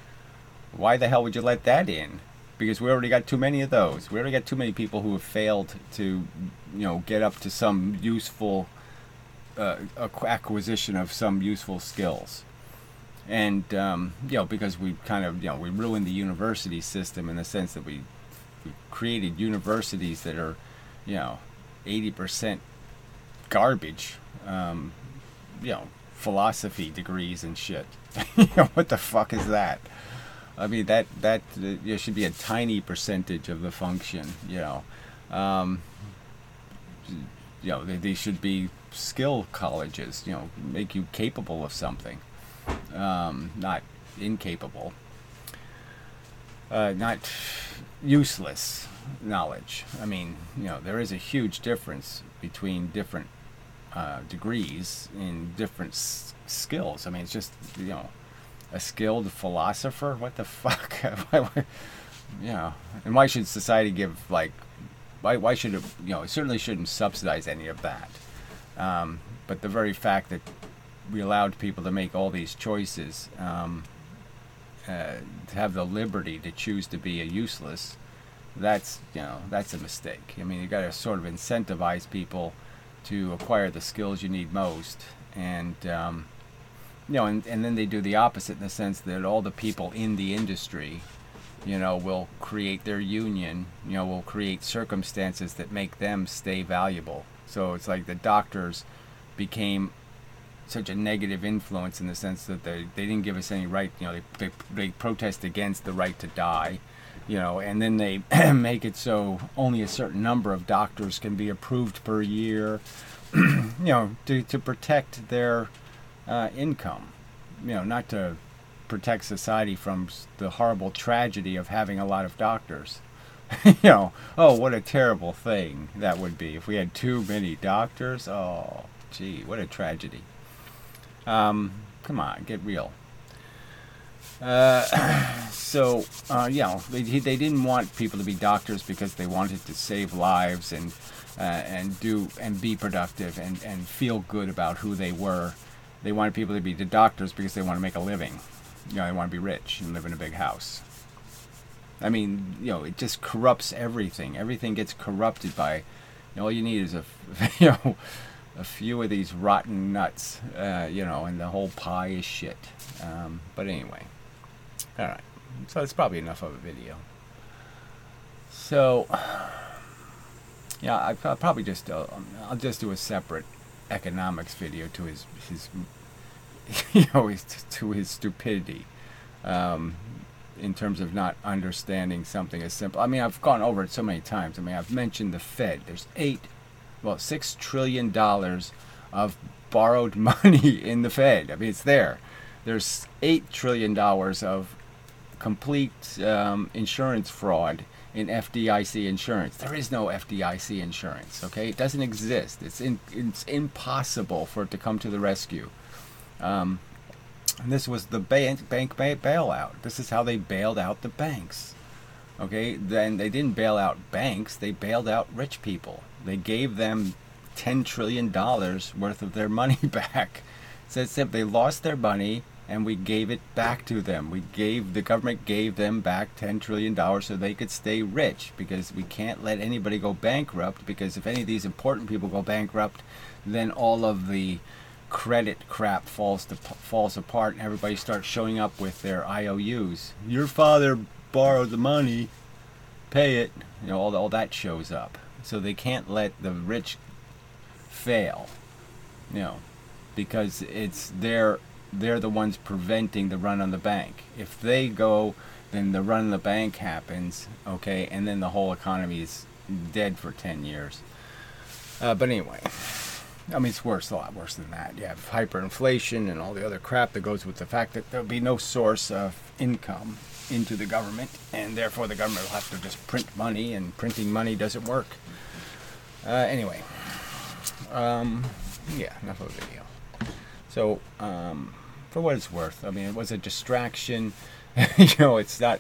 Why the hell would you let that in? Because we already got too many of those. We already got too many people who have failed to, you know, get up to some useful uh, acquisition of some useful skills. And, um, you know, because we kind of, you know, we ruined the university system in the sense that we, we created universities that are, you know, eighty percent garbage. Um, you know, philosophy degrees and shit. You know, what the fuck is that? I mean, that that uh, you know, should be a tiny percentage of the function. You know, um, you know, they, they should be skill colleges. You know, make you capable of something, um, not incapable, uh, not useless knowledge. I mean, you know, there is a huge difference between different Uh, degrees in different s- skills. I mean, it's just, you know, a skilled philosopher. What the fuck? You know, and why should society give, like, why why should it, you know, it certainly shouldn't subsidize any of that. Um, but the very fact that we allowed people to make all these choices, um, uh, to have the liberty to choose to be a useless, that's, you know, that's a mistake. I mean, you got to sort of incentivize people to acquire the skills you need most, and um, you know, and, and then they do the opposite in the sense that all the people in the industry, you know, will create their union, you know, will create circumstances that make them stay valuable. So it's like the doctors became such a negative influence in the sense that they, they didn't give us any right, you know, they, they, they protest against the right to die, you know, and then they make it so only a certain number of doctors can be approved per year, you know, to, to protect their uh, income, you know, not to protect society from the horrible tragedy of having a lot of doctors. You know, oh, what a terrible thing that would be if we had too many doctors. Oh, gee, what a tragedy. Um, come on, get real. Uh, so, uh, you know, they, they didn't want people to be doctors because they wanted to save lives and uh, and do and be productive and, and feel good about who they were. They wanted people to be the doctors because they want to make a living. You know, they want to be rich and live in a big house. I mean, you know, it just corrupts everything. Everything gets corrupted by, you know, all you need is a, you know, a few of these rotten nuts, uh, you know, and the whole pie is shit. Um, but anyway. Alright, so that's probably enough of a video. So, Yeah, I, I'll probably just uh, I'll just do a separate economics video to his his you know his, to his stupidity, um, in terms of not understanding something as simple. I mean, I've gone over it so many times. I mean, I've mentioned the Fed. There's eight, well, six trillion dollars of borrowed money in the Fed. I mean, it's there. There's eight trillion dollars of complete um, insurance fraud in F D I C insurance. There is no F D I C insurance. Okay, it doesn't exist. It's in, it's impossible for it to come to the rescue. Um, and this was the bank bank bailout. This is how they bailed out the banks. Okay, then they didn't bail out banks. They bailed out rich people. They gave them ten trillion dollars worth of their money back. So it's simple. They lost their money, and we gave it back to them. We gave the government gave them back ten trillion dollars so they could stay rich, because we can't let anybody go bankrupt, because if any of these important people go bankrupt, then all of the credit crap falls to, falls apart, and everybody starts showing up with their I O Us. Your father borrowed the money, pay it. You know, all, all that shows up. So they can't let the rich fail, you know, because it's their they're the ones preventing the run on the bank. If they go, then the run on the bank happens, okay, and then the whole economy is dead for ten years. Uh, but anyway, I mean, it's worse, a lot worse than that. You have hyperinflation and all the other crap that goes with the fact that there'll be no source of income into the government, and therefore the government will have to just print money, and printing money doesn't work. Uh, anyway, um, yeah, enough of the video. So, um, for what it's worth, I mean, it was a distraction. You know, it's not.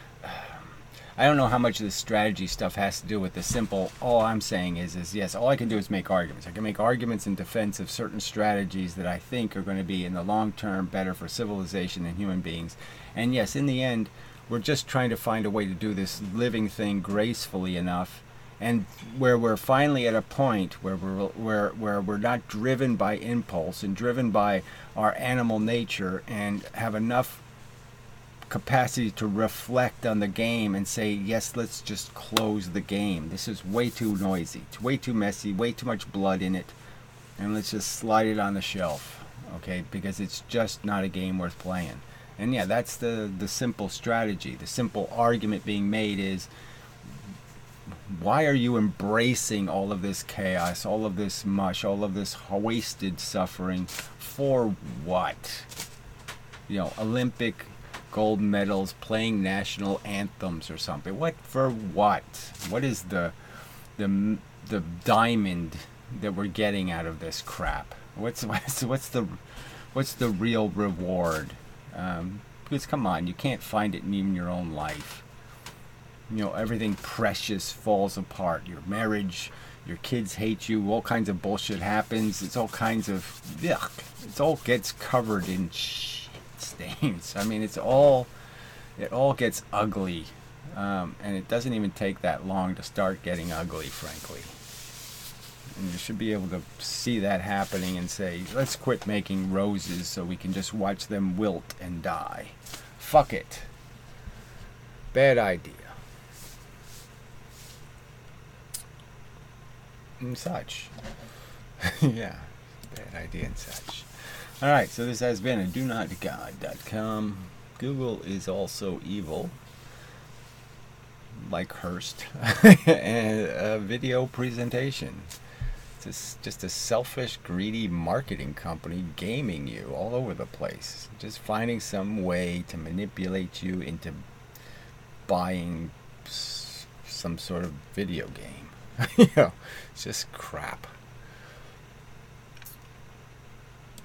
I don't know how much of the strategy stuff has to do with the simple. All I'm saying is, is yes, all I can do is make arguments. I can make arguments in defense of certain strategies that I think are going to be in the long term better for civilization and human beings. And yes, in the end, we're just trying to find a way to do this living thing gracefully enough, and where we're finally at a point where we're where where we're not driven by impulse and driven by our animal nature, and have enough capacity to reflect on the game and say, yes, let's just close the game. This is way too noisy. It's way too messy, way too much blood in it, and let's just slide it on the shelf, okay? Because it's just not a game worth playing. And yeah, that's the the simple strategy. The simple argument being made is, why are you embracing all of this chaos, all of this mush, all of this wasted suffering? For what? You know, Olympic gold medals, playing national anthems or something. What for? What? What is the the the diamond that we're getting out of this crap? What's what's what's the what's the real reward? Um, because come on, you can't find it in even your own life. You know, everything precious falls apart. Your marriage, your kids hate you, all kinds of bullshit happens. It's all kinds of, yuck. It all gets covered in shit stains. I mean, it's all, it all gets ugly. Um, and it doesn't even take that long to start getting ugly, frankly. And you should be able to see that happening and say, let's quit making roses so we can just watch them wilt and die. Fuck it. Bad idea. And such. Yeah, bad idea and such. Alright, so this has been a do not god dot com. Google is also evil, like Hearst. And a video presentation. It's just, just a selfish, greedy marketing company gaming you all over the place. Just finding some way to manipulate you into buying s- some sort of video game. You know, it's just crap.